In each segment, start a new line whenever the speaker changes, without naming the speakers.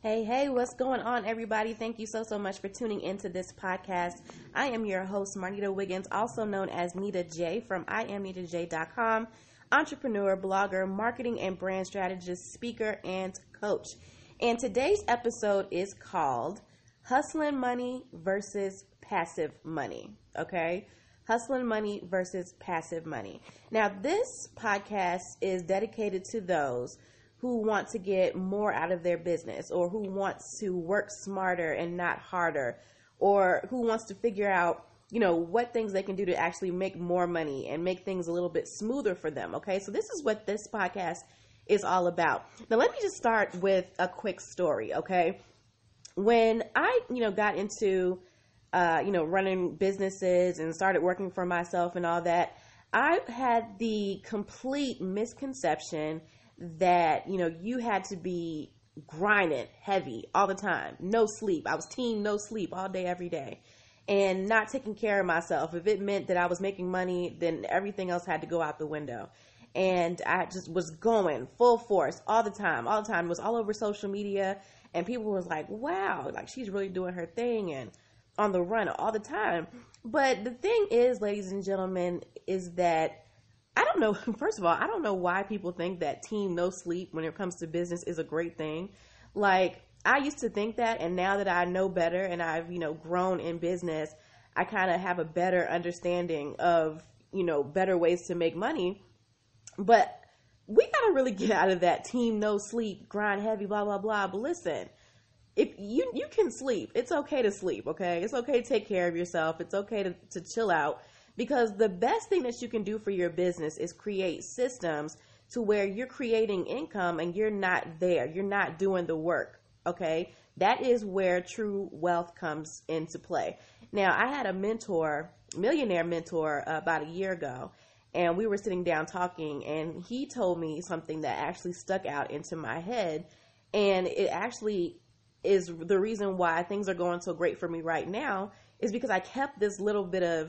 Hey, what's going on, everybody? Thank you so much for tuning into this podcast. I am your host, Marnita Wiggins, also known as Nita J from IamNitaJ.com, entrepreneur, blogger, marketing and brand strategist, speaker, and coach. And today's episode is called Hustling Money versus Passive Money, okay? Hustling Money versus Passive Money. Now, this podcast is dedicated to those who want to get more out of their business, or who wants to work smarter and not harder, or who wants to figure out, what things they can do to actually make more money and make things a little bit smoother for them. Okay. So this is what this podcast is all about. Now, let me just start with a quick story. Okay. When I, got into, running businesses and started working for myself and all that, I had the complete misconception that, you had to be grinding heavy all the time, no sleep. I was team no sleep all day, every day, and not taking care of myself. If it meant that I was making money, then everything else had to go out the window. And I just was going full force all the time, it was all over social media. And people was like, wow, like she's really doing her thing and on the run all the time. But the thing is, ladies and gentlemen, is that I don't know. First of all, I don't know why people think that team no sleep when it comes to business is a great thing. Like, I used to think that, and now that I know better and I've, grown in business, I kind of have a better understanding of, better ways to make money. But we got to really get out of that team no sleep, grind heavy, blah, blah, blah. But listen, if you can sleep, it's okay to sleep, okay? It's okay to take care of yourself. It's okay to chill out. Because the best thing that you can do for your business is create systems to where you're creating income and you're not there. You're not doing the work, okay? That is where true wealth comes into play. Now, I had a millionaire mentor, about a year ago, and we were sitting down talking, and he told me something that actually stuck out into my head, and it actually is the reason why things are going so great for me right now. Is because I kept this little bit of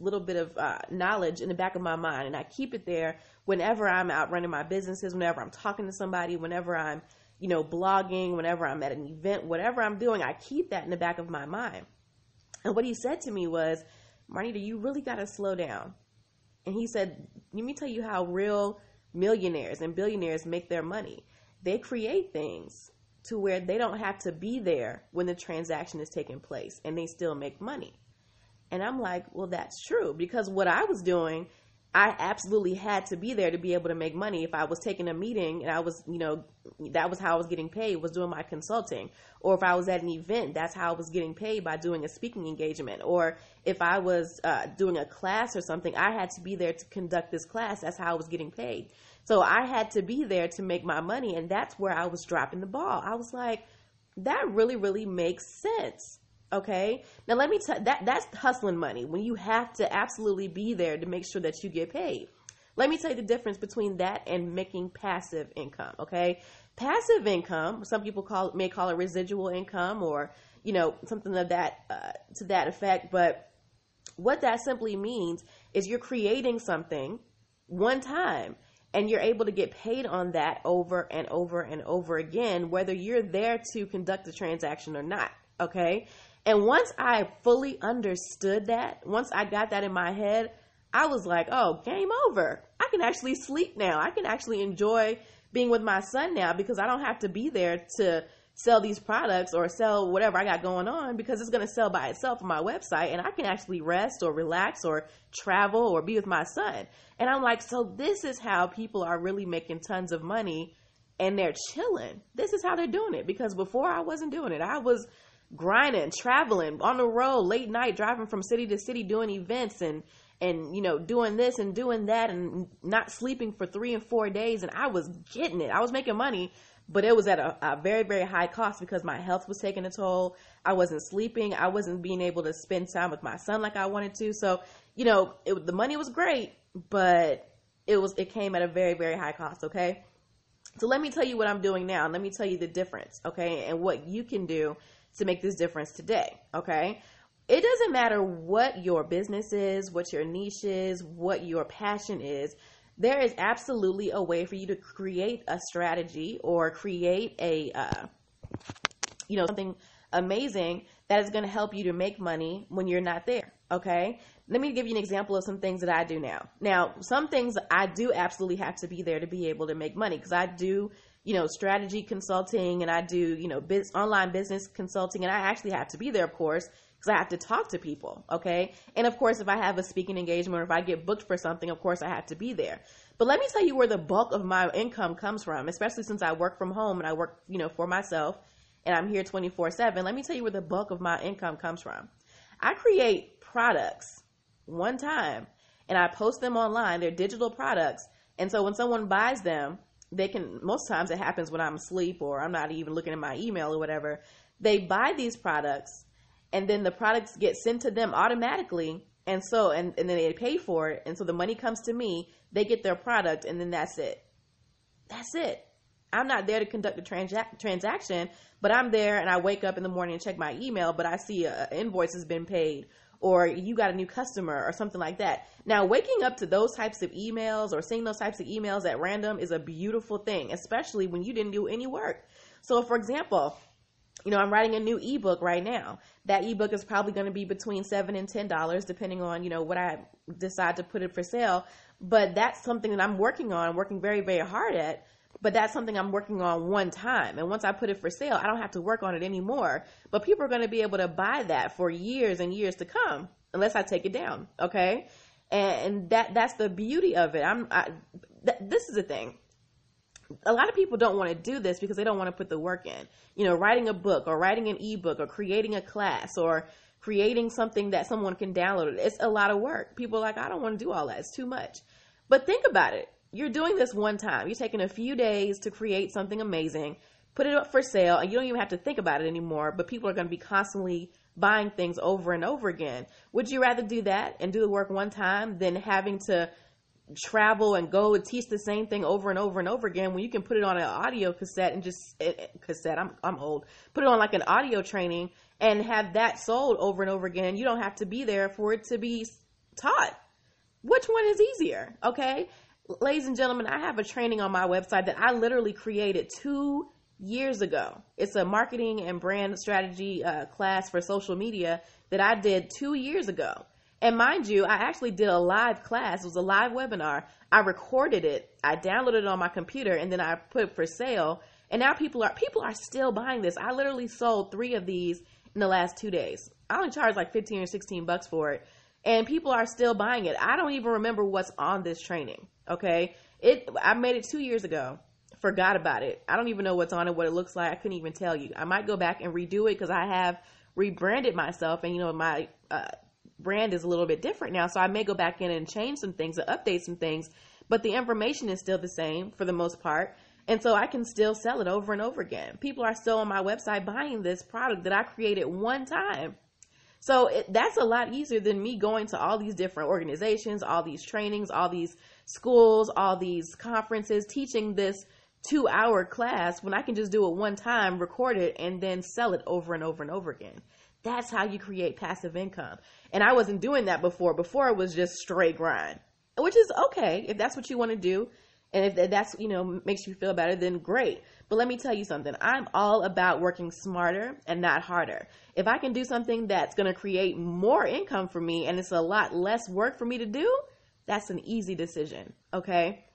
knowledge in the back of my mind, and I keep it there whenever I'm out running my businesses, whenever I'm talking to somebody, whenever I'm, blogging, whenever I'm at an event, whatever I'm doing, I keep that in the back of my mind. And what he said to me was, Marnita, you really got to slow down. And he said, let me tell you how real millionaires and billionaires make their money. They create things to where they don't have to be there when the transaction is taking place, and they still make money. And I'm like, well, that's true, because what I was doing, I absolutely had to be there to be able to make money. If I was taking a meeting and I was, that was how I was getting paid, was doing my consulting. Or if I was at an event, that's how I was getting paid, by doing a speaking engagement. Or if I was doing a class or something, I had to be there to conduct this class. That's how I was getting paid. So I had to be there to make my money, and that's where I was dropping the ball. I was like, that really, really makes sense. Okay. Now let me tell that's hustling money, when you have to absolutely be there to make sure that you get paid. Let me tell you the difference between that and making passive income. Okay. Passive income, some people may call it residual income, or, something of that, to that effect. But what that simply means is you're creating something one time, and you're able to get paid on that over and over and over again, whether you're there to conduct the transaction or not. Okay. And once I fully understood that, once I got that in my head, I was like, oh, game over. I can actually sleep now. I can actually enjoy being with my son now, because I don't have to be there to sell these products or sell whatever I got going on, because it's going to sell by itself on my website, and I can actually rest or relax or travel or be with my son. And I'm like, so this is how people are really making tons of money, and they're chilling. This is how they're doing it, because before I wasn't doing it. I was grinding, traveling on the road, late night, driving from city to city, doing events and doing this and doing that, and not sleeping for 3 and 4 days. And I was getting it. I was making money, but it was at a very, very high cost, because my health was taking a toll. I wasn't sleeping. I wasn't being able to spend time with my son like I wanted to. So, the money was great, but it came at a very, very high cost. Okay. So let me tell you what I'm doing now. Let me tell you the difference. Okay. And what you can do to make this difference today. Okay. It doesn't matter what your business is, what your niche is, what your passion is. There is absolutely a way for you to create a strategy, or create a something amazing that is going to help you to make money when you're not there. Okay. Let me give you an example of some things that I do now. Now, some things I do absolutely have to be there to be able to make money, because I do, strategy consulting, and I do, online business consulting, and I actually have to be there, of course, because I have to talk to people. Okay. And of course, if I have a speaking engagement or if I get booked for something, of course I have to be there. But let me tell you where the bulk of my income comes from, especially since I work from home and I work, for myself, and I'm here 24/7. Let me tell you where the bulk of my income comes from. I create products one time and I post them online. They're digital products. And so when someone buys them, most times it happens when I'm asleep or I'm not even looking at my email or whatever. They buy these products and then the products get sent to them automatically. And so, and then they pay for it. And so the money comes to me, they get their product, and then that's it. That's it. I'm not there to conduct a transaction, but I'm there and I wake up in the morning and check my email, but I see an invoice has been paid, or you got a new customer or something like that. Now, waking up to those types of emails or seeing those types of emails at random is a beautiful thing, especially when you didn't do any work. So, for example, I'm writing a new ebook right now. That ebook is probably going to be between $7 and $10, depending on, what I decide to put it for sale. But that's something that I'm working on, working very, very hard at. But that's something I'm working on one time. And once I put it for sale, I don't have to work on it anymore. But people are going to be able to buy that for years and years to come, unless I take it down. Okay. And that's the beauty of it. This is the thing. A lot of people don't want to do this because they don't want to put the work in. Writing a book or writing an ebook or creating a class or creating something that someone can download. It's a lot of work. People are like, I don't want to do all that. It's too much. But think about it. You're doing this one time. You're taking a few days to create something amazing, put it up for sale, and you don't even have to think about it anymore. But people are going to be constantly buying things over and over again. Would you rather do that and do the work one time than having to travel and go and teach the same thing over and over and over again, when you can put it on an audio cassette and I'm old, put it on like an audio training and have that sold over and over again? You don't have to be there for it to be taught. Which one is easier? Okay. Ladies and gentlemen, I have a training on my website that I literally created 2 years ago. It's a marketing and brand strategy class for social media that I did 2 years ago. And mind you, I actually did a live class. It was a live webinar. I recorded it. I downloaded it on my computer, and then I put it for sale. And now people are still buying this. I literally sold 3 of these in the last 2 days. I only charged like $15 or $16 for it. And people are still buying it. I don't even remember what's on this training. Okay. I made it 2 years ago. Forgot about it. I don't even know what's on it, what it looks like. I couldn't even tell you. I might go back and redo it because I have rebranded myself, and my brand is a little bit different now. So I may go back in and change some things or update some things, but the information is still the same for the most part. And so I can still sell it over and over again. People are still on my website buying this product that I created one time. So that's a lot easier than me going to all these different organizations, all these trainings, all these schools, all these conferences, teaching this 2-hour class when I can just do it one time, record it, and then sell it over and over and over again. That's how you create passive income. And I wasn't doing that before. Before it was just straight grind, which is okay if that's what you want to do. And if that's, makes you feel better, then great. But let me tell you something. I'm all about working smarter and not harder. If I can do something that's going to create more income for me and it's a lot less work for me to do, that's an easy decision. Okay.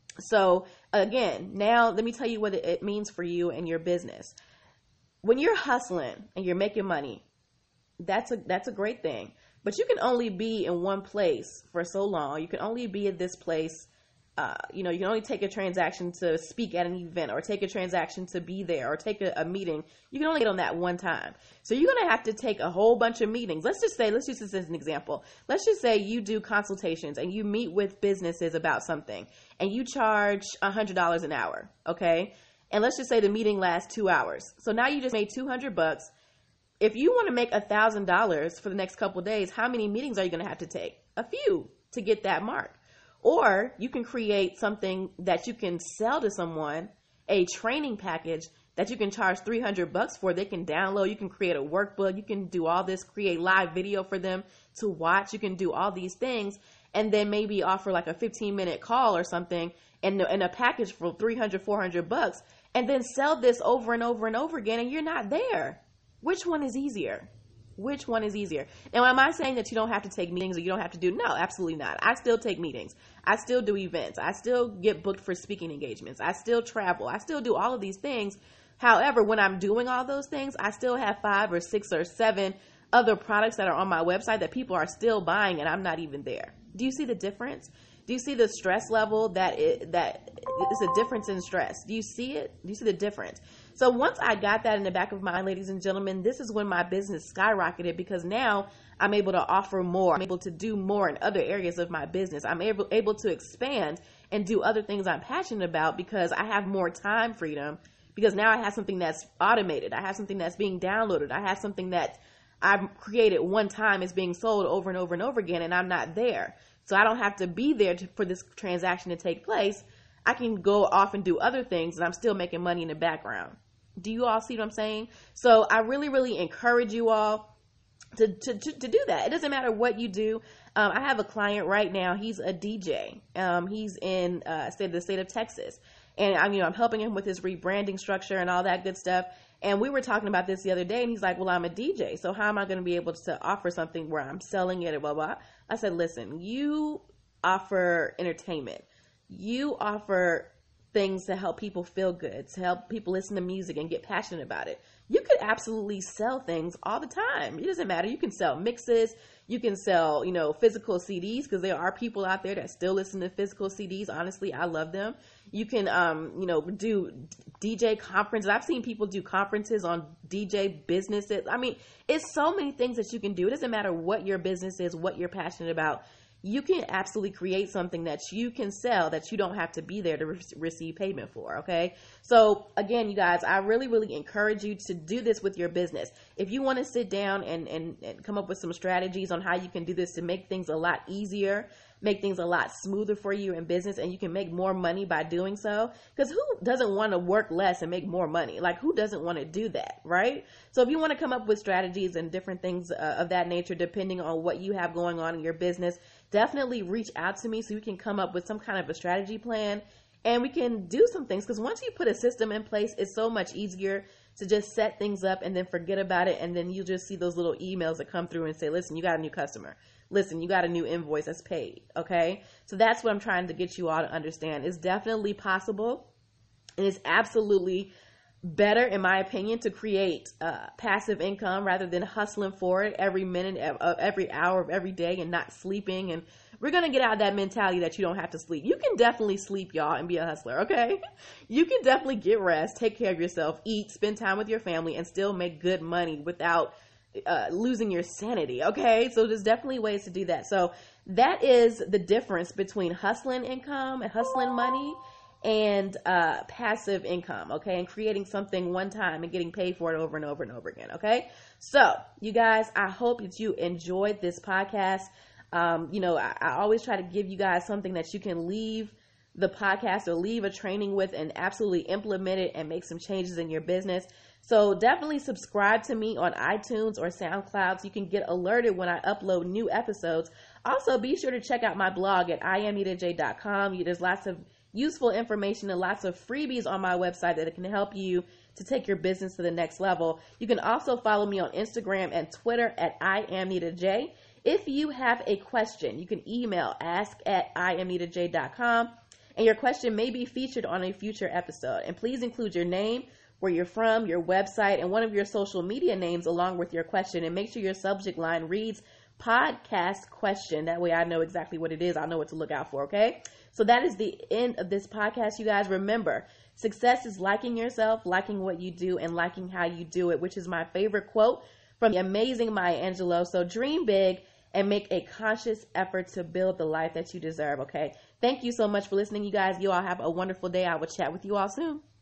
So again, now let me tell you what it means for you and your business. When you're hustling and you're making money, that's a great thing. But you can only be in one place for so long. You can only be at this place. You can only take a transaction to speak at an event, or take a transaction to be there, or take a meeting. You can only get on that one time. So you're going to have to take a whole bunch of meetings. Let's use this as an example. Let's just say you do consultations and you meet with businesses about something and you charge $100 an hour. Okay. And let's just say the meeting lasts 2 hours. So now you just made $200. If you want to make $1,000 for the next couple of days, how many meetings are you going to have to take? A few to get that mark. Or you can create something that you can sell to someone, a training package that you can charge $300 for. They can download. You can create a workbook. You can do all this, create live video for them to watch. You can do all these things, and then maybe offer like a 15-minute call or something and a package for $300, $400. and then sell this over and over and over again, and you're not there? Which one is easier? Which one is easier? Now, am I saying that you don't have to take meetings or you don't have to do? No, absolutely not. I still take meetings. I still do events. I still get booked for speaking engagements. I still travel. I still do all of these things. However, when I'm doing all those things, I still have 5 or 6 or 7 other products that are on my website that people are still buying, and I'm not even there. Do you see the difference? Do you see the stress level that it's a difference in stress? Do you see it? Do you see the difference? So once I got that in the back of my mind, ladies and gentlemen, this is when my business skyrocketed, because now I'm able to offer more. I'm able to do more in other areas of my business. I'm able to expand and do other things I'm passionate about because I have more time freedom, because now I have something that's automated. I have something that's being downloaded. I have something that I've created one time is being sold over and over and over again, and I'm not there. So I don't have to be there for this transaction to take place. I can go off and do other things, and I'm still making money in the background. Do you all see what I'm saying? So I really, really encourage you all to do that. It doesn't matter what you do. I have a client right now. He's a DJ. He's in the state of Texas, and I'm helping him with his rebranding structure and all that good stuff. And we were talking about this the other day, and he's like, well, I'm a DJ, so how am I going to be able to offer something where I'm selling it and blah, blah. I said, listen, you offer entertainment. You offer things to help people feel good, to help people listen to music and get passionate about it. You could absolutely sell things all the time. It doesn't matter. You can sell mixes. You can sell, physical CDs, because there are people out there that still listen to physical CDs. Honestly, I love them. You can, do DJ conferences. I've seen people do conferences on DJ businesses. I mean, it's so many things that you can do. It doesn't matter what your business is, what you're passionate about. You can absolutely create something that you can sell that you don't have to be there to receive payment for, okay? So, again, you guys, I really, really encourage you to do this with your business. If you want to sit down and come up with some strategies on how you can do this to make things a lot easier, make things a lot smoother for you in business, and you can make more money by doing so, because who doesn't want to work less and make more money? Like, who doesn't want to do that, right? So if you want to come up with strategies and different things of that nature, depending on what you have going on in your business, definitely reach out to me so we can come up with some kind of a strategy plan, and we can do some things, because once you put a system in place, it's so much easier to just set things up and then forget about it, and then you just see those little emails that come through and say, listen, you got a new customer. Listen, you got a new invoice that's paid, okay? So that's what I'm trying to get you all to understand. It's definitely possible, and it's absolutely better, in my opinion, to create passive income rather than hustling for it every minute of every hour of every day and not sleeping. And we're going to get out of that mentality that you don't have to sleep. You can definitely sleep, y'all, and be a hustler, okay? You can definitely get rest, take care of yourself, eat, spend time with your family, and still make good money without losing your sanity, okay? So there's definitely ways to do that. So that is the difference between hustling income and hustling money and passive income, okay? And creating something one time and getting paid for it over and over and over again, okay? So, you guys, I hope that you enjoyed this podcast. I always try to give you guys something that you can leave the podcast or leave a training with and absolutely implement it and make some changes in your business. So definitely subscribe to me on iTunes or SoundCloud so you can get alerted when I upload new episodes. Also, be sure to check out my blog at IamNitaJ.com. There's lots of useful information and lots of freebies on my website that can help you to take your business to the next level. You can also follow me on Instagram and Twitter at IamNitaJ. If you have a question, you can email ask@IamNitaJ.com, and your question may be featured on a future episode. And please include your name, where you're from, your website, and one of your social media names along with your question. And make sure your subject line reads podcast question. That way I know exactly what it is. I'll know what to look out for, okay? So that is the end of this podcast, you guys. Remember, success is liking yourself, liking what you do, and liking how you do it, which is my favorite quote from the amazing Maya Angelou. So dream big and make a conscious effort to build the life that you deserve, okay? Thank you so much for listening, you guys. You all have a wonderful day. I will chat with you all soon.